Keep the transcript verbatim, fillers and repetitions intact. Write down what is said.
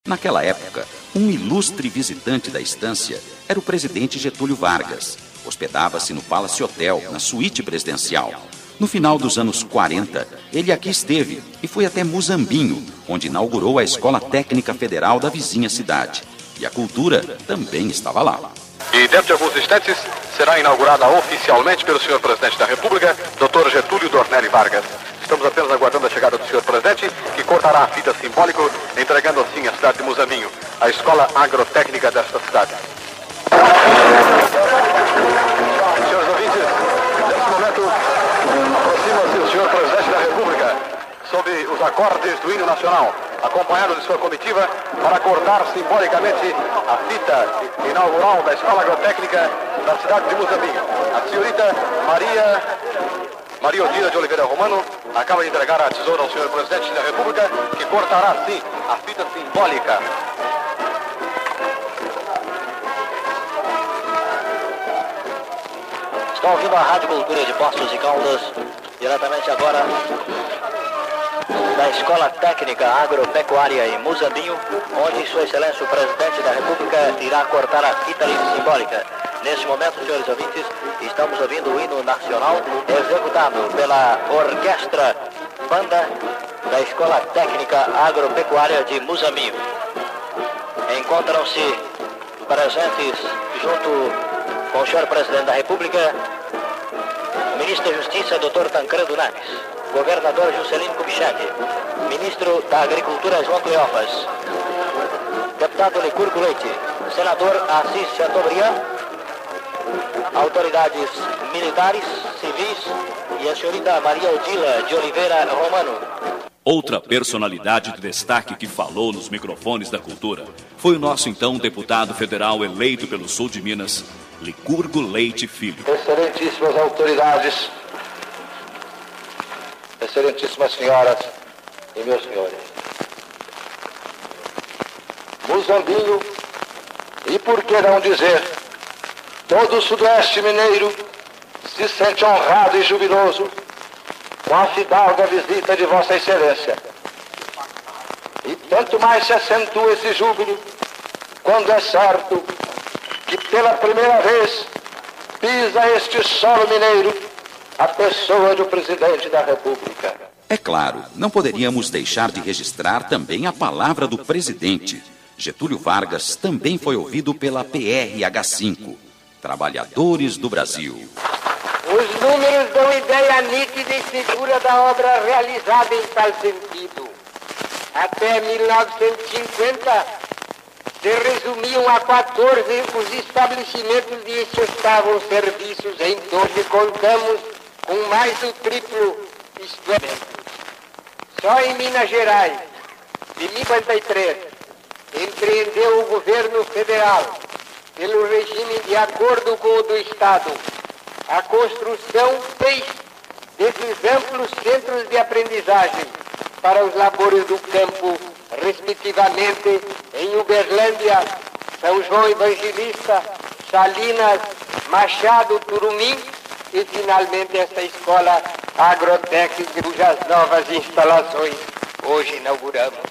Naquela época, um ilustre visitante da estância era o presidente Getúlio Vargas. Hospedava-se no Palace Hotel, na suíte presidencial. No final dos anos quarenta, ele aqui esteve e foi até Muzambinho, onde inaugurou a Escola Técnica Federal da vizinha cidade. E a cultura também estava lá. E dentro de alguns instantes será inaugurada oficialmente pelo senhor presidente da República, doutor Getúlio Dornelles Vargas. Estamos apenas aguardando a chegada do senhor presidente, que cortará a fita simbólica, entregando assim a cidade de Muzambinho, a escola agrotécnica desta cidade. Senhores ouvintes, nesse momento aproxima-se o senhor presidente da República, sob os acordes do hino nacional, acompanhado de sua comitiva, para cortar simbolicamente a fita inaugural da escola agrotécnica da cidade de Muzambinho. A senhorita Maria... Maria Odila de Oliveira Romano acaba de entregar a tesoura ao senhor presidente da República, que cortará, sim, a fita simbólica. Está ouvindo a Rádio Cultura de Poços de Caldas, diretamente agora da Escola Técnica Agropecuária em Muzambinho, onde Sua Excelência o Presidente da República irá cortar a fita simbólica. Neste momento, senhores ouvintes, estamos ouvindo o hino nacional executado pela Orquestra Banda da Escola Técnica Agropecuária de Muzambinho. Encontram-se presentes junto com o senhor Presidente da República, o Ministro da Justiça, doutor Tancredo Neves, Governador Juscelino Kubitschek, Ministro da Agricultura, João Cleófas, Deputado Licurgo Leite, Senador Assis Chateaubriand, autoridades militares, civis e a senhorita Maria Odila de Oliveira Romano. Outra personalidade de destaque que falou nos microfones da cultura foi o nosso então deputado federal eleito pelo sul de Minas, Licurgo Leite Filho. Excelentíssimas autoridades, excelentíssimas senhoras e meus senhores, Muzambinho, e por que não dizer, todo o sudoeste mineiro se sente honrado e jubiloso com a fidalga visita de Vossa Excelência. E tanto mais se acentua esse júbilo quando é certo que pela primeira vez pisa este solo mineiro a pessoa do Presidente da República. É claro, não poderíamos deixar de registrar também a palavra do presidente. Getúlio Vargas também foi ouvido pela P R H cinco, Trabalhadores do Brasil. Os números dão ideia nítida e segura da obra realizada em tal sentido. Até mil novecentos e cinquenta, se resumiam a quatorze os estabelecimentos de que estavam serviços em torno, contamos com mais do triplo instrumentos. Só em Minas Gerais, de mil novecentos e cinquenta e três, empreendeu o governo federal, pelo regime de acordo com o do Estado, a construção seis desses amplos centros de aprendizagem para os labores do campo, respectivamente em Uberlândia, São João Evangelista, Salinas, Machado, Turumim e, finalmente, esta escola agrotécnica, cujas novas instalações hoje inauguramos.